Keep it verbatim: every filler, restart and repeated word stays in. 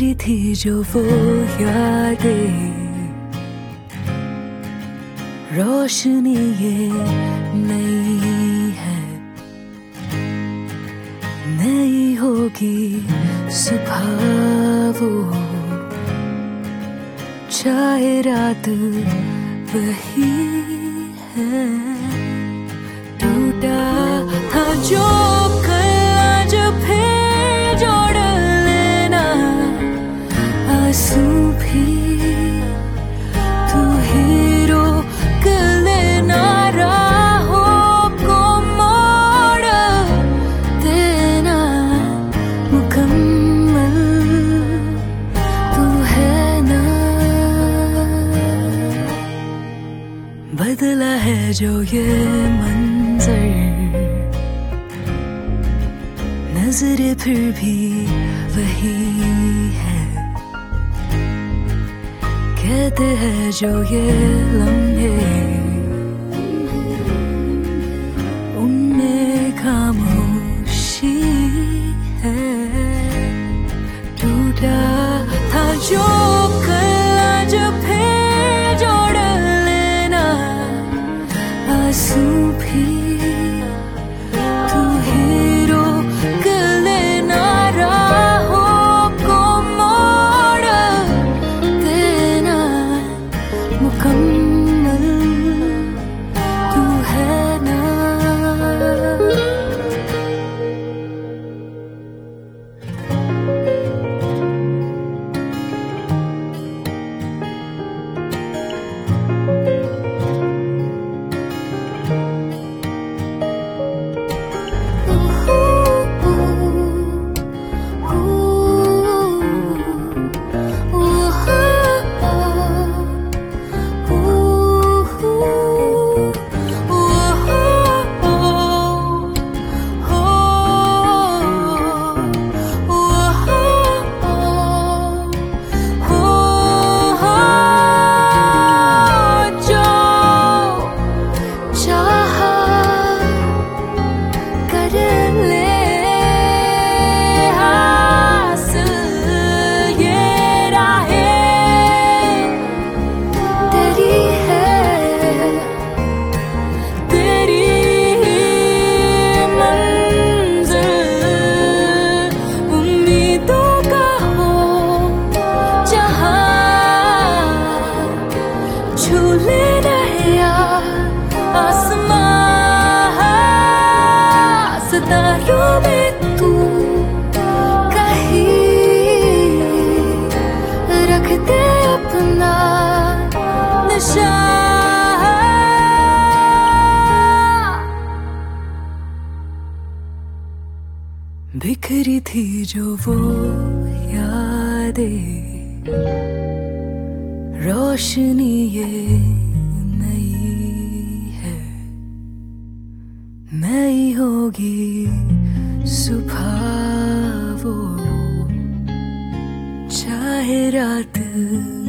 बिखरी थी जो वो यादें, रोशनी ये नई है, नई होगी सुबह वो, चाहे रात वही है। टूटा था जो आज फिर जोड़ लेना, आंसू भी तू ही रोक लेना, राहों को मोड़ देना, मुकम्मल तू है ना। बदला है जो ये मंजर, नजरें फिर भी वही है, कहते हैं जो ये लम्हे, उनमें खामोशी है। टूटा था जो आज फिर जोड़ लेना, आंसू भी तू ही रोक लेना, राहों को मोड़ देना, मुकम्मल तू है ना। सितारों में तू कहीं रख दे अपना निशान। बिखरी थी जो वो यादें, रोशनी ये नई है, नई होगी सुबह वो, चाहे रात